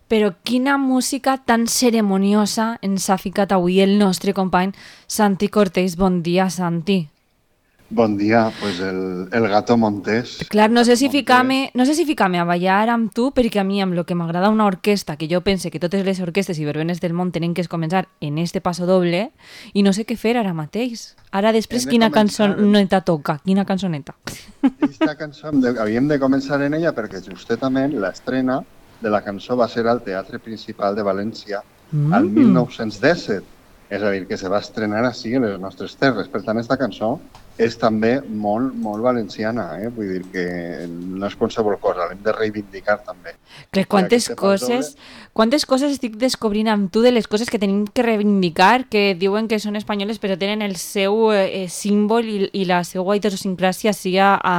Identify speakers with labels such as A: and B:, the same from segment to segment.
A: Però quina música tan ceremoniosa ens ha ficat avui el nostre company Santi Cortés. Bon dia, Santi.
B: Bon dia, pues el gato Montés,
A: Clar,
B: el gato Montés.
A: no sé si ficar-me a ballar amb tu, perquè a mi amb el que m'agrada una orquestra, que jo pense que totes les orquestes i verbenes del món tenen que començar en este passo doble, i no sé què fer ara mateix. Ara després,
B: Hem de
A: quina
B: començar,
A: cançoneta toca? Quina cançoneta?
B: esta cançó havíem de començar en ella perquè justament l'estrena de la cançó va ser al Teatre Principal de València al
A: Mm.
B: 1917, és a dir, que se va estrenar així en les nostres terres. Per tant, esta cançó és també molt, molt valenciana, vull dir que no és qualsevol cosa, l'hem de reivindicar també.
A: Clar,
B: I aquest pas doble,
A: quantes coses estic descobrint amb tu de les coses que tenim que reivindicar, que diuen que són espanyoles però tenen el seu símbol i la seva idiosincràsia sí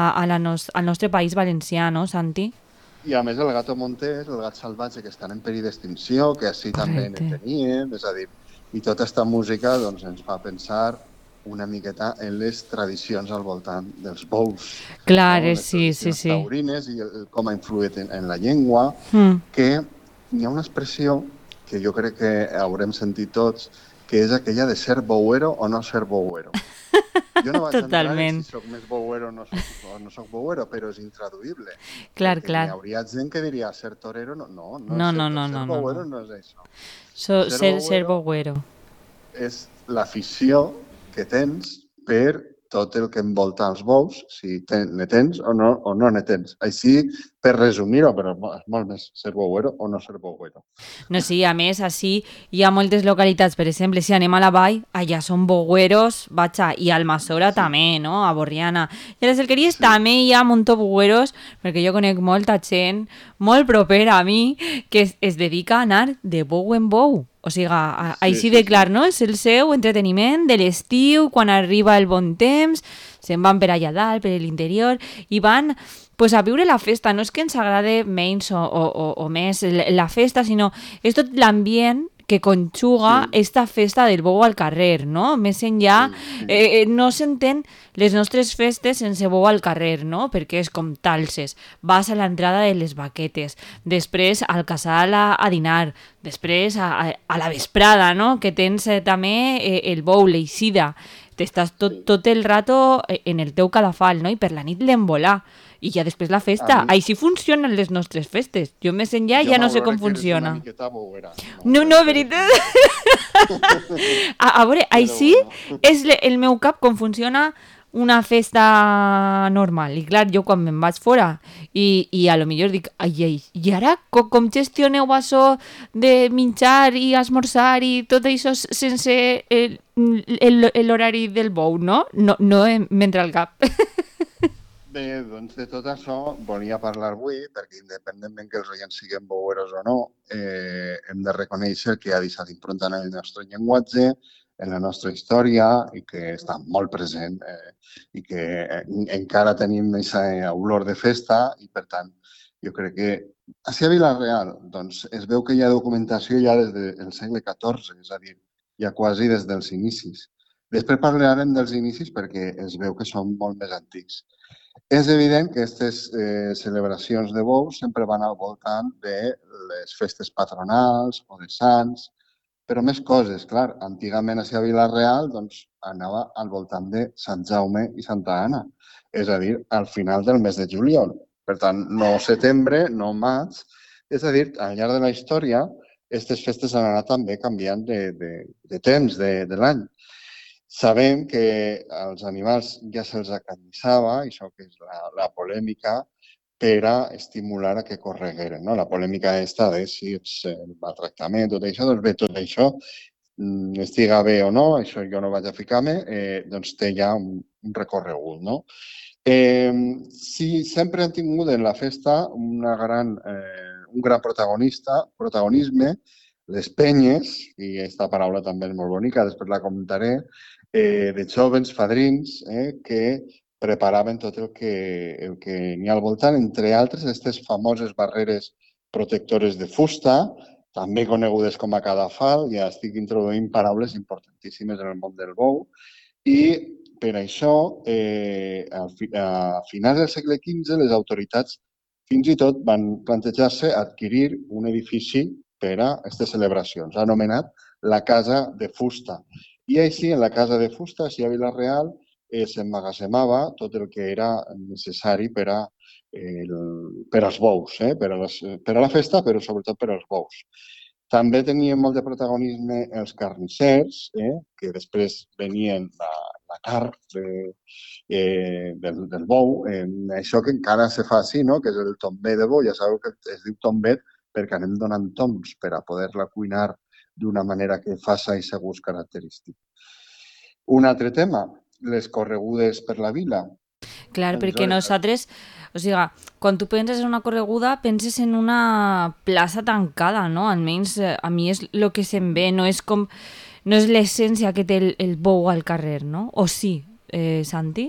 A: al nostre país valencià, no, Santi?
B: i a més el gato Montés, el gat salvatge, que estan en perill d'extinció, que així també ne
A: Correcte.
B: teníem, és a dir, i tota aquesta música doncs, ens fa pensar una miqueta en les tradicions al voltant dels bous, no?
A: Clar,
B: Les
A: sí, sí,
B: tradicions
A: sí.
B: taurines i com ha influït en la llengua,
A: Mm.
B: que hi ha una expressió que jo crec que haurem sentit tots, que és aquella de ser bouero o no ser bouero. Jo no vaig entrar en si
A: Totalment.
B: sóc més bouero o no sóc bouero, però és intraduïble,
A: Clar,
B: perquè n'hi
A: clar.
B: hauria gent que diria ser torero, no, no
A: No,
B: és
A: no,
B: ser,
A: no,
B: ser
A: no, no,
B: bouero
A: no.
B: no és això. Ser
A: Ser
B: bouero
A: bogüero.
B: és l'afició que tens per tot el que envolta els bous, si ne tens o no ne tens. Així, per resumir-ho, però és molt més ser bouero o no ser bouero.
A: No, sí, a més, així hi ha moltes localitats, per exemple, si anem a la vall, allà són bogüeros, vaja, i a Almassora
B: Sí,
A: també, no?, a Borriana. I a les Alqueries
B: sí,
A: també hi ha un munt de bogüeros, perquè jo conec molta gent molt propera a mi que es dedica a anar de bou en bou. O sigui,
B: sí,
A: així
B: sí,
A: de
B: sí.
A: clar, no? És el seu entreteniment de l'estiu, quan arriba el bon temps, se'n van per allà dalt, per l'interior, i van pues, a viure la festa. No és que ens agrade menys o més la festa, sinó és tot l'ambient que conjuga
B: Sí,
A: esta festa del bou al carrer, no? Més enllà,
B: sí, sí.
A: no s'entén les nostres festes sense bou al carrer, no? Perquè és com talses. Vas a l'entrada de les baquetes, després al casal a dinar, després a la vesprada, no? Que tens també el bou, l'eixida. T'estàs
B: Sí.
A: tot el rato en el teu cadafal, no? I per la nit l'envolà. I ja després la
B: A
A: festa.
B: mi,
A: Així funcionen les nostres festes. Jo més enllà
B: jo
A: ja no sé com
B: m'aurora que eres una
A: funciona.
B: miqueta bouera, no?
A: No, no, veritat. A veure,
B: Però
A: així
B: bueno,
A: és el meu cap com funciona una festa normal. I clar, jo quan me'n vaig fora i a lo millor dic, ai, ai, i ara com gestioneu això de menjar i esmorzar i tot això sense l'horari del bou, no? No, no m'entra al cap.
B: bé, doncs de tot això volia parlar avui, perquè independentment que els oients siguin boueros o no, hem de reconèixer que ha deixat impronta en el nostre llenguatge, en la nostra història, i que està molt present, i que encara tenim aquesta olor de festa, i per tant, jo crec que així a Vila-real doncs, es veu que hi ha documentació ja des del segle XIV, és a dir, ja quasi des dels inicis. Després parlarem dels inicis perquè es veu que són molt més antics. És evident que aquestes celebracions de bous sempre van al voltant de les festes patronals o de sants, però més coses, clar. Antigament a Vila-real doncs, anava al voltant de Sant Jaume i Santa Anna, és a dir, al final del mes de juliol. Per tant, no setembre, no maig. És a dir, al llarg de la història, aquestes festes han anat també canviant de temps, de l'any. Sabem que als animals ja se'ls acarnissava, això que és la polèmica, per a estimular a que corregueren. No? La polèmica està de si ets maltractament, tot això, doncs bé, tot això, estiga bé o no, això jo no vaig a ficar-me, doncs té ja un recorregut. No? Sí, sempre han tingut en la festa un gran protagonisme, les penyes, i aquesta paraula també és molt bonica, després la comentaré, de jovens fadrins que preparaven tot el que n'hi ha al voltant, entre altres, aquestes famoses barreres protectores de fusta, també conegudes com a cadafal, ja estic introduint paraules importantíssimes en el món del bou, i per això, a finals del segle XV, les autoritats Fins i tot van plantejar-se adquirir un edifici per a aquestes celebracions, anomenat la Casa de Fusta. I així, en la Casa de Fusta, així a Vila-real, s'emmagatzemava tot el que era necessari per als bous, per a la festa, però sobretot per als bous. També tenien molt de protagonisme els carnissers, que després venien la carn del bou. Això que encara se fa així, no? Que és el tombet de bou. Ja sabeu que es diu tombet perquè anem donant tombs per a poder-la cuinar d'una manera que faça aquest gust característic. Un altre tema, les corregudes per la vila.
A: Clar, perquè
B: Aleshores,
A: nosaltres, o sigui, quan tu penses en una correguda, penses en una plaça tancada, no? Almenys a mi és el que se'm ve, no és com... No és l'essència que té el bou al carrer, no? O sí, Santi?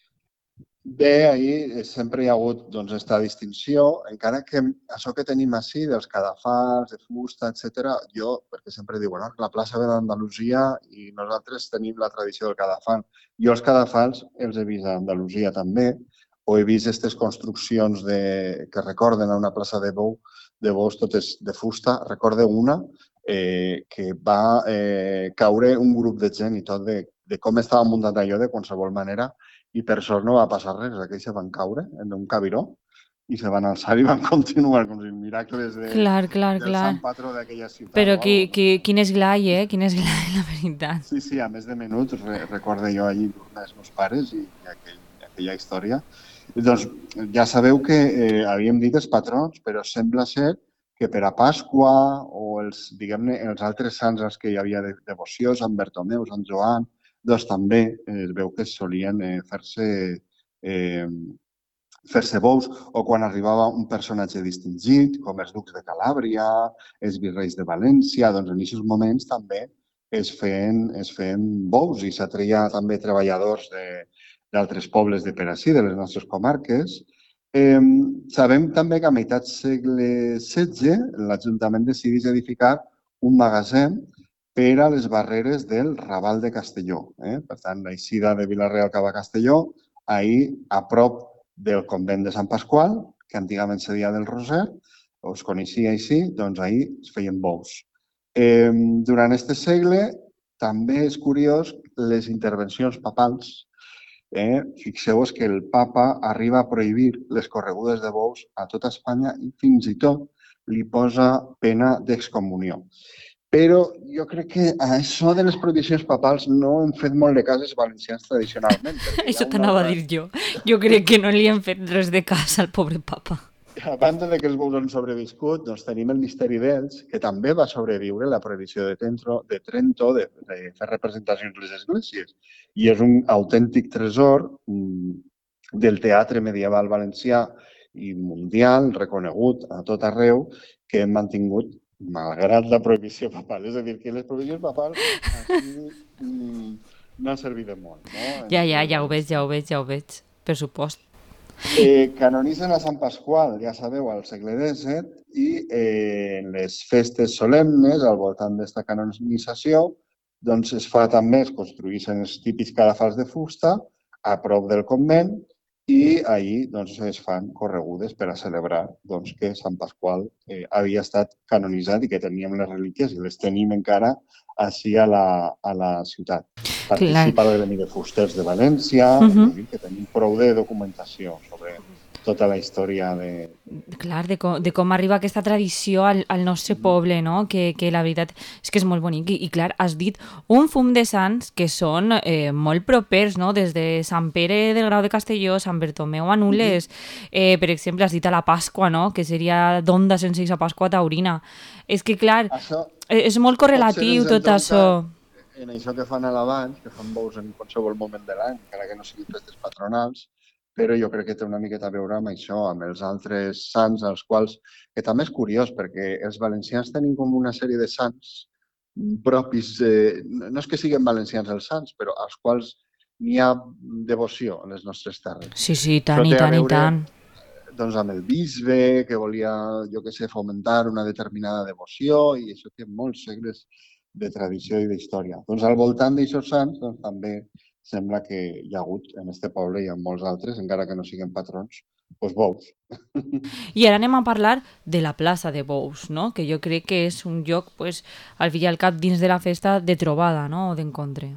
B: bé, ahir sempre hi ha hagut doncs, esta distinció, encara que això que tenim així, dels cadafals, de fusta, etc. Jo, perquè sempre diuen que la plaça ve d'Andalusia i nosaltres tenim la tradició del cadafal. Jo els cadafals els he vist a Andalusia també, o he vist aquestes construccions que recorden a una plaça de bous totes de fusta. Recorde una que va caure un grup de gent i tot de com estava muntat allò de qualsevol manera, i per sort no va passar res, aquells se van caure en un cabiró i se van alçar i van continuar com si miracles
A: Clar, clar,
B: del
A: clar.
B: sant patró d'aquella ciutat
A: Però
B: o alguna cosa.
A: quin esglai, Quin esglai, la veritat.
B: Sí, a més de menuts, recordo jo allí els meus pares i aquella història. I doncs ja sabeu que havíem dit els patrons, però sembla ser que per a Pasqua o diguem-ne, els altres sants als que hi havia devoció, Sant Bertomeu, Sant Joan, doncs també es veu que solien eh, fer-se bous, o quan arribava un personatge distingit, com els ducs de Calàbria, els virreis de València, doncs en aquests moments també es feien bous i s'atreia també treballadors d'altres pobles de per ací, de les nostres comarques. Sabem també que a meitat segle XVI l'Ajuntament decideix edificar un magatzem per a les barreres del Raval de Castelló. Per tant, l'eixida de Vila-real cap a Castelló, ahir a prop del convent de Sant Pasqual, que antigament se deia del Roser, o es coneixia així, doncs ahir es feien bous. Durant aquest segle també és curiós les intervencions papals. Fixeu-vos que el papa arriba a prohibir les corregudes de bous a tota Espanya i fins i tot li posa pena d'excomunió. Però jo crec que a això de les prohibicions papals no hem fet molt de cas els valencians tradicionalment, perquè hi ha
A: Això
B: una
A: t'anava a
B: altra...
A: dir jo. Jo crec que no li hem fet res de cas al pobre papa.
B: A banda de que els bous han sobreviscut, doncs tenim el misteri d'ells, que també va sobreviure la prohibició de Trento de fer representacions a les esglésies. I és un autèntic tresor del teatre medieval valencià i mundial, reconegut a tot arreu, que hem mantingut malgrat la prohibició papal. És a dir, que les prohibicions papals aquí no han servit de molt. No?
A: Ja ho veig, per supost.
B: Canonitzen a Sant Pasqual, ja sabeu, al segle XVII i en les festes solemnes, al voltant d'esta canonització, doncs es fa també, es construeixen els típics cadafals de fusta a prop del convent i allí doncs, es fan corregudes per a celebrar doncs, que Sant Pasqual havia estat canonitzat i que teníem les relíquies i les tenim encara així a la ciutat. Participa el Gremi de Fusters de València, que tenim prou de documentació sobre tota la història de...
A: Clar, de com arriba aquesta tradició al nostre poble, no? Que la veritat és que és molt bonic. I clar, has dit un fum de sants que són molt propers, no? Des de Sant Pere del Grau de Castelló, Sant Bertomeu a Nules, per exemple, has dit a la Pasqua, no? Que seria d'onda sense a Pasqua taurina. És que clar,
B: això,
A: és molt correlatiu tot això.
B: En això que fan a l'abans, que fan bous en qualsevol moment de l'any, encara que no siguin festes patronals, però jo crec que té una miqueta a veure amb això, amb els altres sants, als quals, que també és curiós, perquè els valencians tenim com una sèrie de sants propis, no és que siguin valencians els sants, però als quals n'hi ha devoció en les nostres terres.
A: Sí, i tant, i tant.
B: Doncs amb el bisbe, que volia, jo què sé, fomentar una determinada devoció, i això té molts segles de tradició i d'història. Doncs al voltant d'aixòs sants també sembla que hi ha hagut en aquest poble i en molts altres, encara que no siguin patrons, Doncs bous.
A: I ara anem a parlar de la plaça de Bous, no? Que jo crec que és un lloc, pues, al fi i al cap, dins de la festa, de trobada, no? O d'encontre.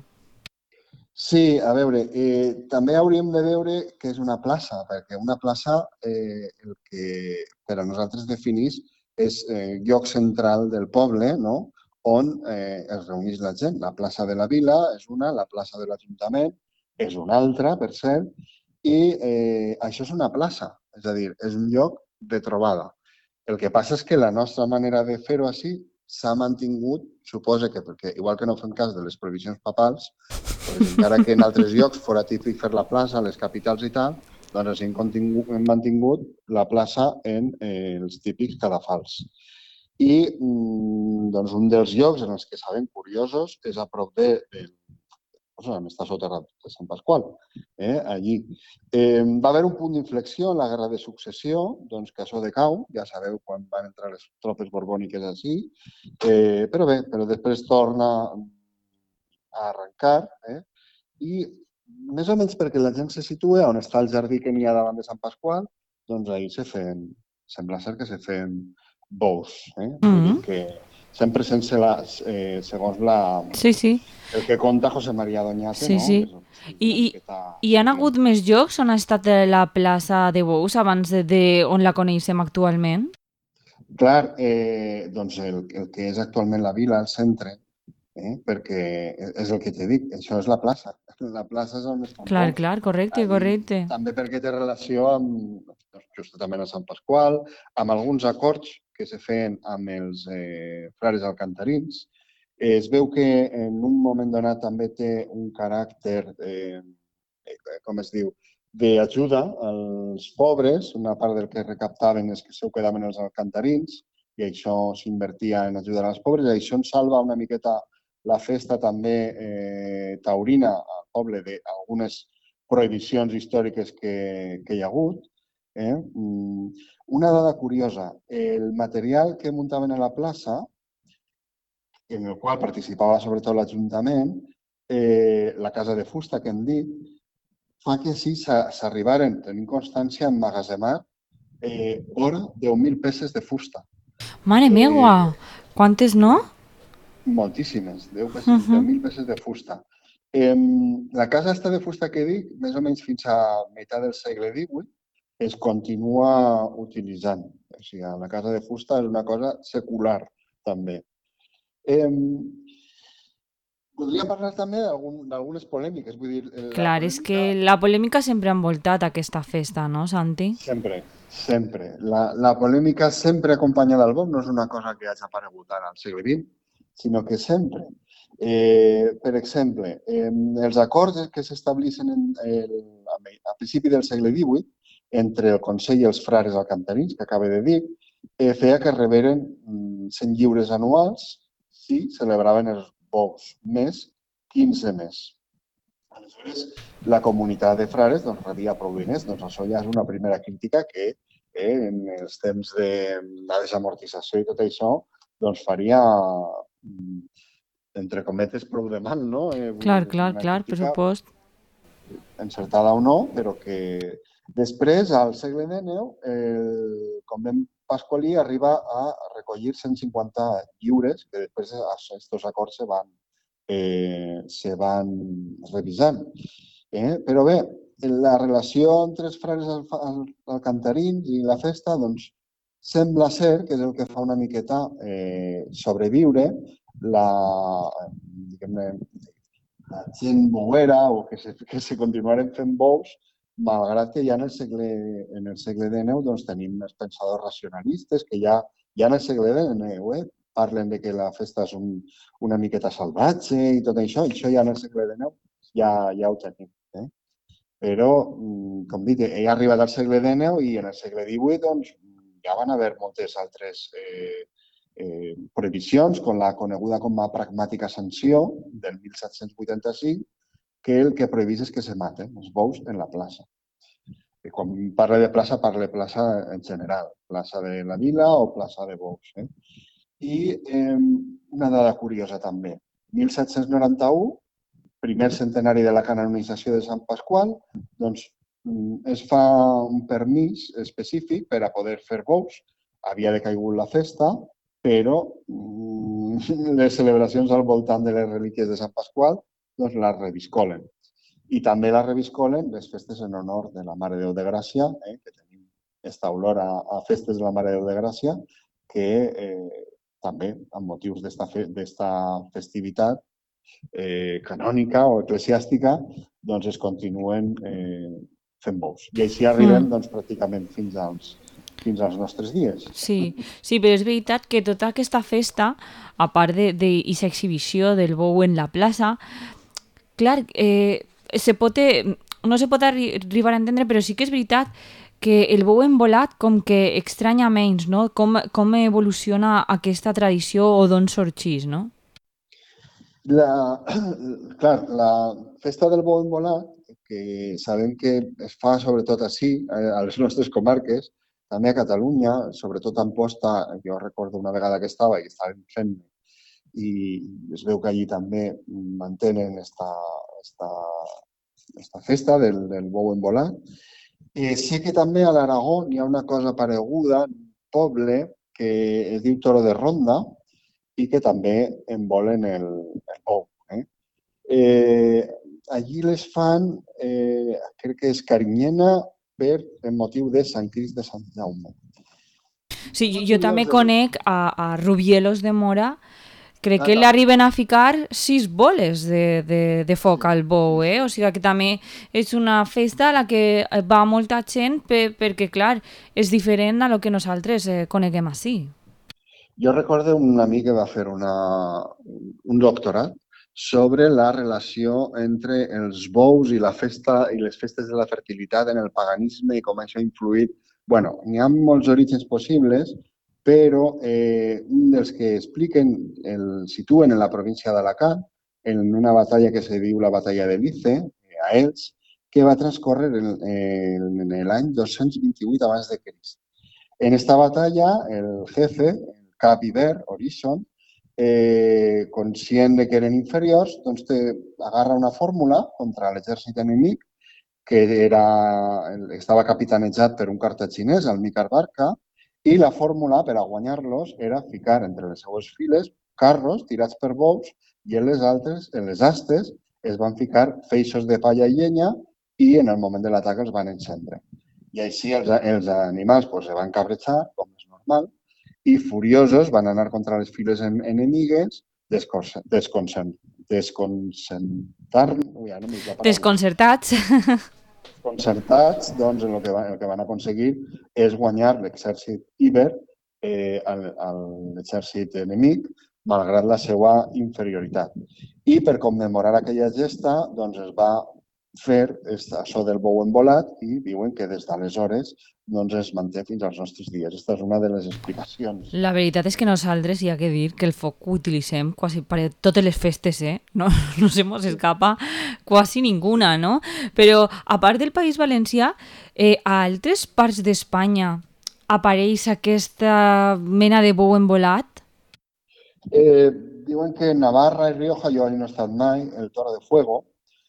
B: Sí, a veure, també hauríem de veure què és una plaça, perquè una plaça el que per a nosaltres definís és lloc central del poble, no? On es reuneix la gent. La plaça de la Vila és una, la plaça de l'Ajuntament és una altra, per cert, i això és una plaça, és a dir, és un lloc de trobada. El que passa és que la nostra manera de fer-ho així s'ha mantingut, suposa que perquè, igual que no fem cas de les provisions papals, doncs encara que en altres llocs fora típic fer la plaça, les capitals i tal, doncs hem mantingut la plaça en els típics cadafals. I doncs un dels llocs en els que sabem curiosos és a prop està soterrat de Sant Pasqual, allí. Va haver un punt d'inflexió en la Guerra de Successió, doncs que això decau, ja sabeu quan van entrar les tropes borbòniques així, però després torna a arrencar, i més o menys perquè la gent se situa on està el jardí que n'hi ha davant de Sant Pasqual, doncs ahir sembla ser que se feien bous. Vull dir que sempre sense segons
A: Sí, sí.
B: el que conta José María Doñate,
A: Sí,
B: no?
A: sí.
B: Que és una
A: I,
B: miqueta
A: hi han
B: leyenda.
A: hagut més llocs on ha estat la plaça de Bous abans de on la coneixem actualment?
B: Clar, doncs el que és actualment la vila, el centre, perquè és el que t'he dit, això és la plaça. La plaça és on estan
A: Clar,
B: Bous.
A: clar, correcte,
B: Allí,
A: correcte.
B: també perquè té relació amb, justament a Sant Pasqual, amb alguns acords que se feien amb els frares alcantarins. Es veu que en un moment donat també té un caràcter, com es diu, d'ajuda als pobres. Una part del que recaptaven és que se ho quedaven els alcantarins i això s'invertia en ajudar als pobres. I això ens salva una miqueta la festa també taurina al poble d'algunes prohibicions històriques que hi ha hagut. Una dada curiosa, el material que muntaven a la plaça, en el qual participava sobretot l'Ajuntament, la casa de fusta que hem dit, fa que sí s'arribaren, tenim constància, a emmagatzemar vora 10.000 peces de fusta.
A: Mare
B: Eh,
A: meua! Quantes no?
B: Moltíssimes, 10.000 peces de fusta. La casa està de fusta que dic, més o menys fins a meitat del segle XVIII, es continua utilitzant. O sigui, la casa de fusta és una cosa secular, també. Eh, Podria parlar també d'algunes polèmiques. Vull dir, la
A: Clar, és que
B: polèmica
A: la polèmica sempre ha envoltat aquesta festa, no, Santi?
B: sempre, sempre. La polèmica sempre acompanyada del bom no és una cosa que hagi aparegut ara al segle XX, sinó que sempre. Per exemple, els acords que s'establissin a principi del segle XVIII entre el Consell i els frares alcantarins, que acaba de dir, feia que reberen 100 lliures anuals si celebraven els bous, més 15 més. Aleshores, la comunitat de frares doncs, rebia prou diners. Doncs això ja és una primera crítica que en els temps de la desamortització i tot això doncs faria, entre cometes, prou de mal, no? Vull dir,
A: Clar,
B: és
A: clar,
B: una
A: clar,
B: crítica
A: pressupost.
B: encertada o no, però que després, al segle XIX, el convent pasqualí arriba a recollir 150 lliures, que després aquests acords se van revisant. Però bé, la relació entre els frares alcantarins i la festa, doncs, sembla ser que és el que fa una miqueta sobreviure la, diguem-ne, la gent bouera o que se continuaren fent bous, malgrat que ja en el segle XIX doncs, tenim els pensadors racionalistes que ja en el segle XIX parlen de que la festa és una miqueta salvatge i tot això, i això ja en el segle XIX ja ho tenim. Però, com dic, ell ha arribat al segle XIX i en el segle XVIII doncs, ja van haver moltes altres prohibicions, com la coneguda com a pragmàtica sanció del 1785, que el que prohibís és que se maten els bous en la plaça. I quan parla de plaça en general, plaça de la vila o plaça de bous. I una dada curiosa també, 1791, primer centenari de la canonització de Sant Pasqual, doncs es fa un permís específic per a poder fer bous. Havia decaigut la festa, però les celebracions al voltant de les relíquies de Sant Pasqual doncs les reviscolen. I també les reviscolen les festes en honor de la Mare de Déu de Gràcia, que tenim aquesta olor a festes de la Mare de Déu de Gràcia, que també, amb motius d'esta festivitat canònica o eclesiàstica, doncs es continuen fent bous. I així arribem doncs, pràcticament fins als nostres dies.
A: Sí, sí, però és veritat que tota aquesta festa, a part d'aquesta exhibició del bou en la plaça, clar, no se pot arribar a entendre, però sí que és veritat que el bou embolat com que estranya menys, no? Com evoluciona aquesta tradició o d'on sorgís, no?
B: La festa del bou embolat, que sabem que es fa sobretot així, a les nostres comarques, també a Catalunya, sobretot a Amposta, jo recordo una vegada que estava i estàvem fent i es veu que allí també mantenen esta festa del bou embolat. Sé que també a l'Aragó hi ha una cosa pareguda, un poble que es diu Toro de Ronda i que també embolen el bou. Allí les fan, crec que és Carinyena, per el motiu de Sant Crist de Sant Jaume.
A: Sí, jo també conec a Rubielos de Mora. Crec que li arriben a ficar 6 boles de foc al bou, O sigui que també és una festa a la que va molta gent perquè, clar, és diferent a lo que nosaltres coneguem així.
B: Jo recordo un amic que va fer un doctorat sobre la relació entre els bous i la festa i les festes de la fertilitat en el paganisme i com això ha influït. Bueno, n'hi ha molts orígens possibles, però un dels que expliquen el situen en la província d'Alacant, en una batalla que se diu la batalla de Lice, a Elx, que va transcórrer en l'any 228 abans de Crist. En esta batalla, el jefe, el cap Iber, Orison, conscient de que eren inferiors, doncs agarra una fórmula contra l'exèrcit enemic que estava capitanejat per un cartaginès, el Micar Barca, i la fórmula per a guanyar-los era ficar entre les seues files carros tirats per bous i en les astes, es van ficar feixos de palla i llenya i en el moment de l'atac els van encendre. I així els animals pues, se van cabrejar, com és normal, i furiosos van anar contra les files enemigues
A: Desconcertats.
B: Desconcertats, doncs el que van aconseguir és guanyar l'exèrcit Iber a l'exèrcit enemic, malgrat la seva inferioritat. I per commemorar aquella gesta, doncs es va fer això del bou embolat i diuen que des d'aleshores doncs es manté fins als nostres dies. Aquesta és una de les explicacions.
A: La veritat és que nosaltres hi ha que dir que el foc ho utilitzem quasi per totes les festes, No se mos escapa quasi ninguna, no? Però, a part del País Valencià, a altres parts d'Espanya apareix aquesta mena de bou embolat?
B: Diuen que en Navarra i Rioja, jo no he estat mai, el Toro de Fuego,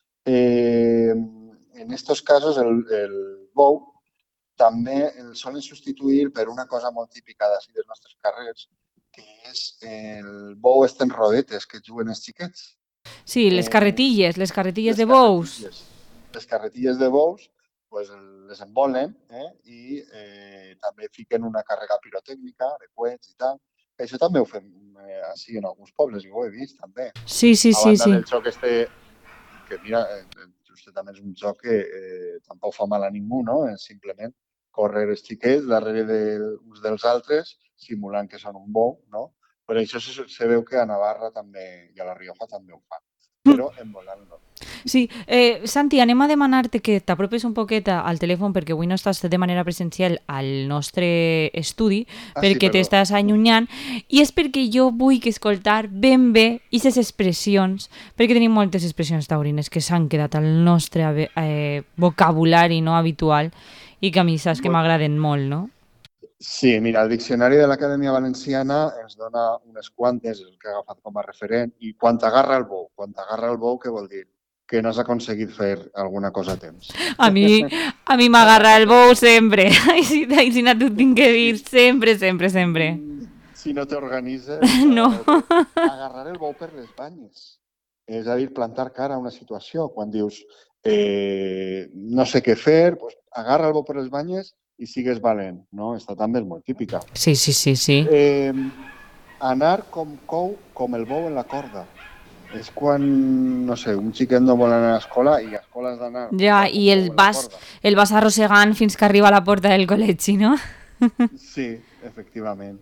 B: en estos casos el bou també el solen substituir per una cosa molt típica d'ací dels nostres carrers, que és el bou en rodetes que juguen els xiquets.
A: Sí, les carretilles de bous.
B: Les carretilles de bous pues, les embolen i també fiquen una càrrega pirotècnica de coets i tal. Això també ho fem així en alguns pobles, jo ho he vist també.
A: Sí.
B: A banda del joc que mira, just també és un joc que tampoc fa mal a ningú, no? És simplement córrer els xiquets darrere uns dels altres, simulant que són un bou, no? Però això se veu que a Navarra també i a la Rioja també ho fan, però embolant-lo.
A: Sí, Santi, anem a demanar-te que t'apropes un poquet al telèfon perquè avui no estàs de manera presencial al nostre estudi, perquè t'estàs allunyant, i és perquè jo vull que escoltar ben bé aquestes expressions, perquè tenim moltes expressions taurines que s'han quedat al nostre vocabulari no habitual i que a mi saps que m'agraden molt, no?
B: Sí, mira, el diccionari de l'Acadèmia Valenciana ens dona unes quantes, el que ha agafat com a referent, i quan t'agarra el bou, què vol dir? que no has aconseguit fer alguna cosa a temps.
A: A mi m'agarra el bou sempre. Ai, si no t'ho tinc que dir, sempre, sempre, sempre.
B: Si no t'organitzes,
A: No.
B: agarrar el bou per les banyes. És a dir, plantar cara a una situació. Quan dius, no sé què fer, pues, agarra el bou per les banyes i sigues valent. No? Esta també és molt típica.
A: Sí, sí, sí, sí.
B: Anar com el bou en la corda. És quan, no sé, un xiquet no vol anar a l'escola i a l'escola has d'anar...
A: Ja, i el vas arrossegant fins que arriba a la porta del col·legi, no?
B: Sí, efectivament.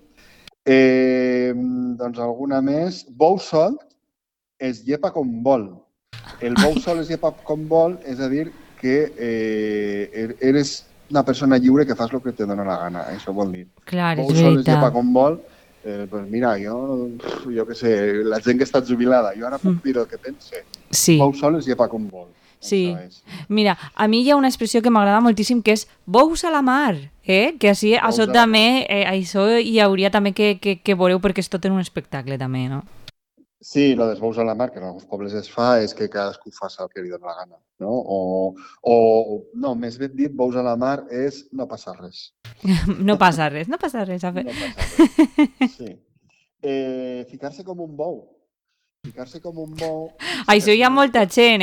B: Doncs alguna més. Bou sol es llepa com vol. El bou sol es llepa com vol, és a dir, que eres una persona lliure que fas el que te dona la gana. Això vol dir.
A: Clar, és
B: Bou sol es llepa
A: veritat.
B: com vol. Pues mira, jo què sé, la gent que està jubilada, jo ara puc dir el que pense.
A: Sí.
B: Bou sol es llepa com vol.
A: Sí,
B: Això és.
A: mira, a mi hi ha una expressió que m'agrada moltíssim que és bous a la mar, que així
B: Bous
A: això
B: a la
A: també, això hi hauria també que veureu perquè és tot en un espectacle també, no?
B: Sí, lo dels bous a la mar, que en alguns pobles es fa, és que cadascú faci el que li dona la gana, no? No, més ben dit, bous a la mar és no passa res.
A: No passa res, no passa res.
B: No passa res, sí. Ficar-se com un bou. Ficar-se com un bou...
A: Això hi ha molta gent,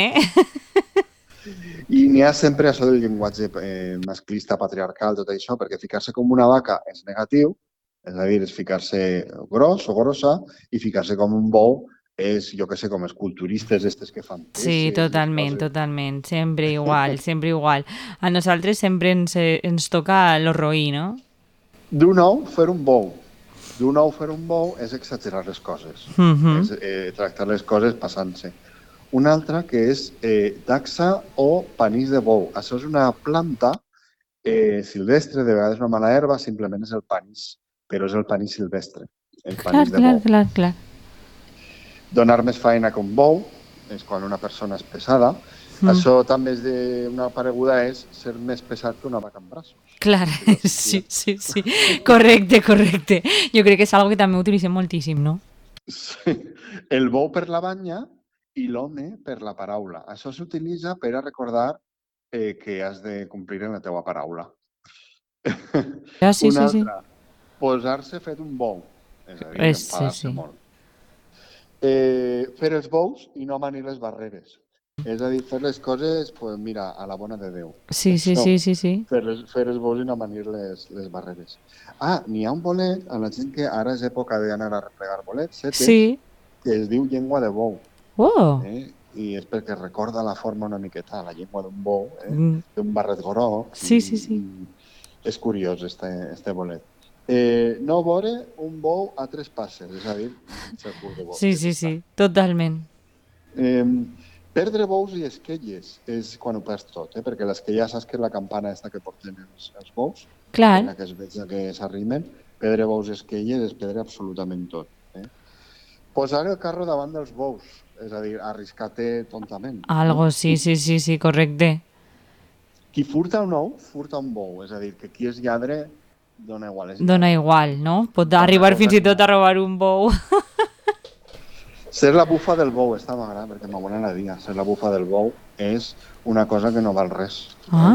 B: I n'hi ha sempre això del llenguatge masclista, patriarcal, tot això, perquè ficar-se com una vaca és negatiu, és a dir, és ficar-se gros o grossa, i ficar-se com un bou és, jo què sé, com els culturistes estes que fan peces.
A: Sí, totalment, totalment. Sempre igual, sempre igual. A nosaltres sempre ens toca lo roí, no?
B: D'un ou, fer un bou. D'un ou, fer un bou és exagerar les coses. És tractar les coses passant-se. Una altra que és taxa o panís de bou. Això és una planta silvestre, de vegades una mala herba, simplement és el panís, però és el panís silvestre, el panís de bou.
A: Clar.
B: Donar més feina que un bou és quan una persona és pesada. Això també és una pareguda és ser més pesat que una vaca amb braços.
A: Clar, sí. Correcte. Jo crec que és algo que també utilitzem moltíssim, no?
B: Sí. El bou per la banya i l'home per la paraula. Això s'utilitza per a recordar que has de complir en la teua paraula.
A: Sí.
B: Una altra, posar-se fet un bou. És a dir, enfadar-se molt. Fer els bous i no manir les barreres. És a dir, fer les coses, pues mira, a la bona de Déu.
A: Sí.
B: Fer els bous i no manir les barreres. N'hi ha un bolet, a la gent que ara és època d'anar a replegar bolets, que es diu llengua de bou. I és perquè recorda la forma una miqueta, la llengua d'un bou, d'un barret groc.
A: Sí.
B: És curiós, este bolet. No veure un bou a 3 passes, és a dir,
A: Sí, totalment.
B: Perdre bous i esquelles és quan ho perds tot, perquè l'esquella saps que és la campana aquesta que porten els bous, la que es veig que s'arrimen, perdre bous i esquelles és perdre absolutament tot. Posar el carro davant dels bous, és a dir, arriscar-te tontament.
A: Algo, sí, correcte.
B: Qui furta un ou, furta un bou, és a dir, que qui és lladre dona igual.
A: Dona igual, no? Pot arribar fins i tot a robar un bou.
B: Ser la bufa del bou, esta m'agrada perquè m'abuela la dia. Ser la bufa del bou és una cosa que no val res.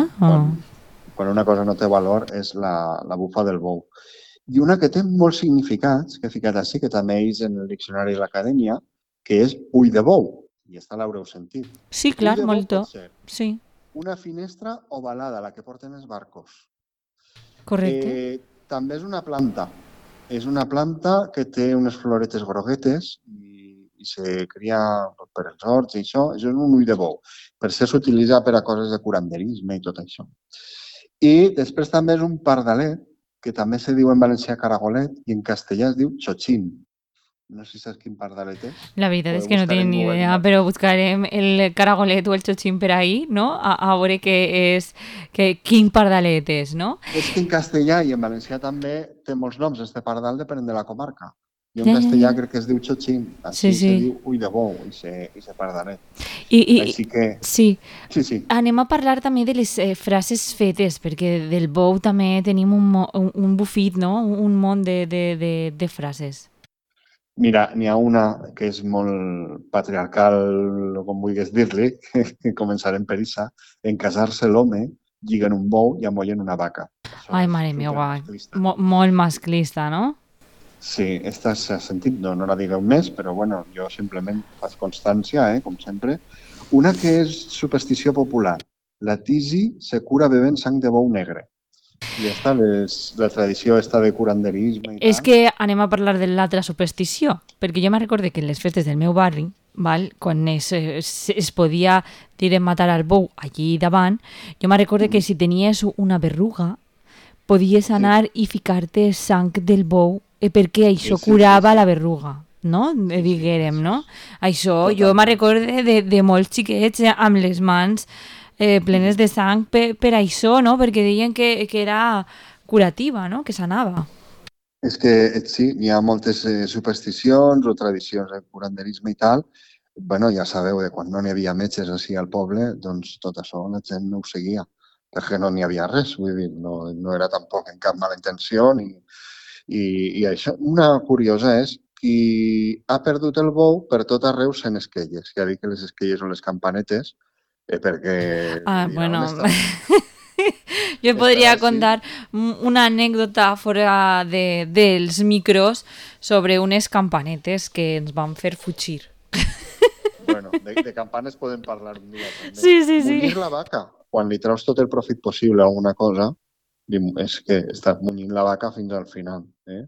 B: Quan una cosa no té valor és la bufa del bou. I una que té molts significats, que he ficat així, que també és en el diccionari de l'acadèmia, que és ull de bou. I esta l'haureu sentit.
A: Sí, clar, molto. Sí.
B: Una finestra ovalada, la que porten els barcos.
A: Correcte.
B: També és una planta. És una planta que té unes floretes groguetes i se cria per els horts i això. Això és un ull de bou. Per això s'utilitza per a coses de curanderisme i tot això. I després també és un pardalet, que també se diu en valencià caragolet i en castellà es diu xochín. No sé si saps quin pardalet és.
A: La veritat és que no tinc ni idea, però buscarem el caragolet o el xochín per ahí, no? A veure quin pardalet és, no?
B: És que en castellà i en valencià també té molts noms, este pardal depenent de la comarca. Jo en castellà crec que es diu xochín, així se diu ull de bou i se pardalet. Així que...
A: Sí. Anem a parlar també de les frases fetes, perquè del bou també tenim un bufit, no? Un munt de frases.
B: Mira, n'hi ha una que és molt patriarcal, o com vulguis dir-li, que començarem per issa. En casar-se l'home, lliguen un bou i amollen una vaca. Això
A: Ai,
B: és
A: mare meva,
B: supermasclista.
A: molt masclista, no?
B: Sí, esta s'ha sentit, no la digueu més, però bueno, jo simplement faig constància, com sempre. Una que és superstició popular. La tisi se cura bevent sang de bou negre. I esta és la tradició esta de curanderisme i
A: És
B: tal.
A: que anem a parlar de l'altra superstició, perquè jo me recorde que en les festes del meu barri, val, quan es podia dir matar al bou allí davant, jo me recorde que si tenies una berruga, podies
B: Sí,
A: anar i ficar-te sang del bou perquè
B: sí,
A: això
B: sí, sí,
A: curava
B: sí.
A: la berruga, no?
B: Sí, sí,
A: Diguérem,
B: això
A: no?
B: és
A: Això jo me
B: totalment.
A: recorde de molts xiquets amb les mans plenes de sang per això, no? Perquè deien que era curativa, no? Que sanava.
B: És que sí, hi ha moltes supersticions o tradicions de curanderisme i tal. Bueno, ja sabeu, quan no n'hi havia metges així al poble, doncs tot això la gent no ho seguia, perquè no n'hi havia res, vull dir, no era tampoc en cap mala intenció i això. Una curiosa és qui ha perdut el bou per tot arreu sent esquelles. Ja dic que les esquelles són les campanetes, perquè
A: Ah,
B: dirà on
A: bueno,
B: estarà,
A: yo
B: estarà
A: podría
B: així.
A: contar una anécdota fuera dels micros sobre unes campanetes que ens van fer fugir.
B: Bueno, de campanes podem parlar un dia també.
A: Sí, sí,
B: Munyir
A: sí.
B: la vaca, quan li treus tot el profit possible a alguna cosa, és que estàs munyint la vaca fins al final.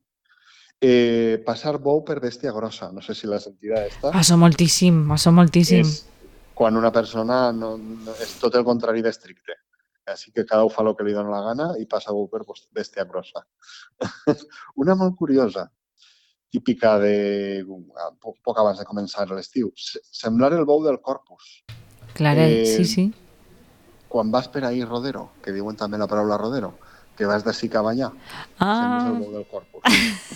B: Passar bou per bèstia grossa, no sé si la sentida esta,
A: Passó moltíssim.
B: és quan una persona és tot el contrari d'estricte. Així que cada un fa el que li dona la gana i passa bou per bèstia grossa. Una molt curiosa, típica de poc abans de començar l'estiu, semblar el bou del Corpus.
A: Claret,
B: Eh,
A: sí, sí.
B: quan vas per ahir Rodero, que diuen també la paraula Rodero, que vas d'ací cap allà, sembles el
A: Ah,
B: bou del Corpus.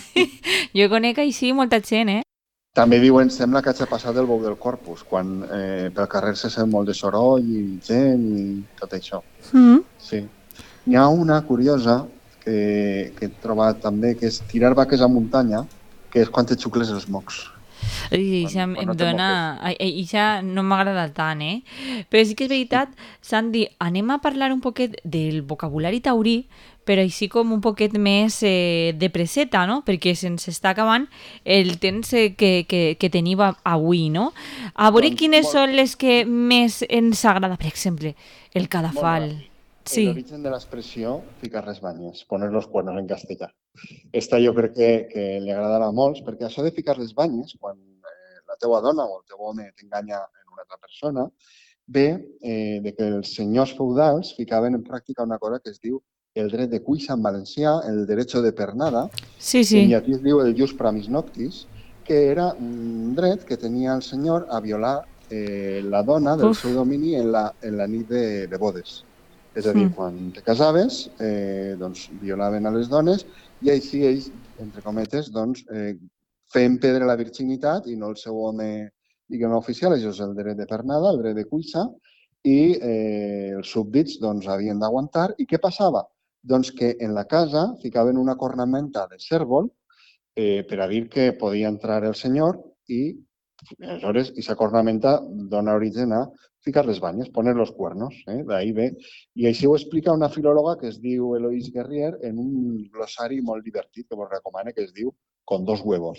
A: jo conec així molta gent, eh?
B: També diuen, sembla que haig passat el bou del Corpus, quan pel carrer se sent molt de soroll i gent i tot això.
A: Mm.
B: Sí. N'hi ha una curiosa que he trobat també, que és tirar vaques a muntanya, que és quan te xucles els mocs,
A: I això
B: quan
A: em
B: no te
A: dona...
B: moques.
A: Això no m'agrada tant, eh? Però sí que és veritat, Sandy, anem a parlar un poquet del vocabulari taurí, però així com un poquet més de preseta, no? Perquè se'ns està acabant el temps que tenim avui, no? A veure
B: Doncs
A: quines són les que més ens agrada. Per exemple, el
B: molt
A: cadafal.
B: ràpid. El
A: Sí.
B: origen de l'expressió, ficar les banyes, poner los cuernos en castellà. Esta jo crec que li agradarà a molts, perquè això de ficar les banyes, quan la teua dona o el teu home t'enganya en una altra persona, ve de que els senyors feudals ficaven en pràctica una cosa que es diu el dret de cuixa en valencià, el derecho de pernada,
A: Sí,
B: que en
A: sí.
B: llatí es diu el jus pramis noctis, que era un dret que tenia el senyor a violar la dona del
A: Uf.
B: seu domini en la nit de bodes. És a dir,
A: Mm.
B: quan te casaves, doncs violaven a les dones i així ells, entre cometes, doncs, feien perdre la virginitat i no el seu home, diguem, oficial, això és el dret de pernada, el dret de cuixa, i els súbdits doncs, havien d'aguantar. I què passava? Doncs que en la casa ficaven una cornamenta de cèrvol per a dir que podia entrar el senyor i aleshores aquesta cornamenta dona origen a ficar les banyes, poner los cuernos, d'ahí ve. I així ho explica una filòloga que es diu Eloise Guerrier en un glossari molt divertit que vos recomano, que es diu Con dos huevos.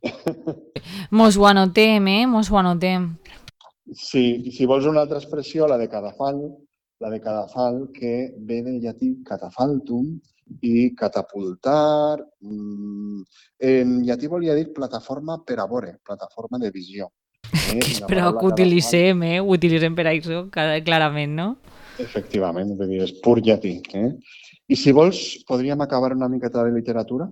A: Mos ho anotem, eh? Mos ho anotem.
B: Sí, si vols una altra expressió, la de cadafal, que ve del llatí catafaltum i catapultar. En llatí volia dir plataforma per a vore, plataforma de visió.
A: Que
B: I la
A: espero
B: paraula
A: que
B: cadafal,
A: utilitzem, eh? Ho utilitzem per això, clarament, no?
B: efectivament, vull dir, és pur llatí. I si vols, podríem acabar una miqueta de literatura.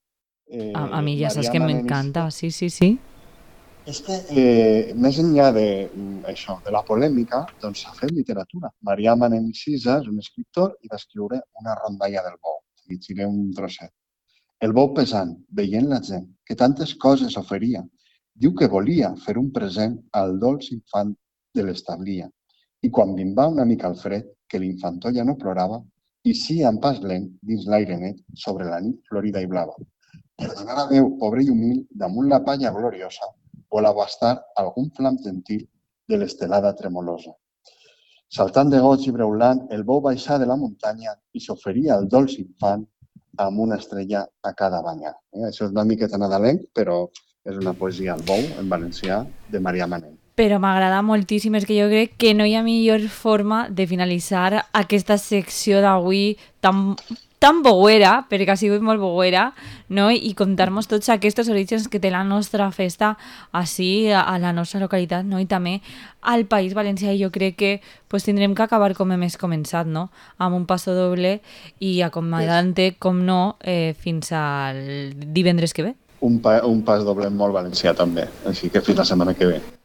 A: A mi ja saps
B: Maria
A: que
B: Manent i
A: m'encanta, sí, sí, sí.
B: és que, més enllà de, això, de la polèmica, doncs s'ha fet literatura. Marià Manent i Cisa és un escriptor i va escriure una rondalla del bou. Llegiré un trosset. El bou pesant, veient la gent, que tantes coses oferia, diu que volia fer un present al dolç infant de l'establia. I quan va una mica al fred, que l'infantó ja no plorava, i sí, en pas lent, dins l'aire net, sobre la nit florida i blava. Per donar a Déu, pobre i humil, damunt la palla gloriosa, vol abastar algun flam gentil de l'estelada tremolosa. Saltant de goig i breulant, el bou baixà de la muntanya i s'oferia al dolç infant amb una estrella a cada banyar. Això és una miqueta nadalenc, però és una poesia al bou, en valencià, de Marià Manent.
A: Però m'agrada moltíssim, és que jo crec que no hi ha millor forma de finalitzar aquesta secció d'avui tan boguera, perquè ha sigut molt boguera, no? I contar-nos tots aquests orígens que té la nostra festa així a la nostra localitat, no? I també al País Valencià. I jo crec que pues, tindrem que acabar com hem començat, no? Amb un passo doble i acomiadant-te, com no, fins al divendres que ve.
B: Un pas doble molt valencià també, així que fins la setmana que ve.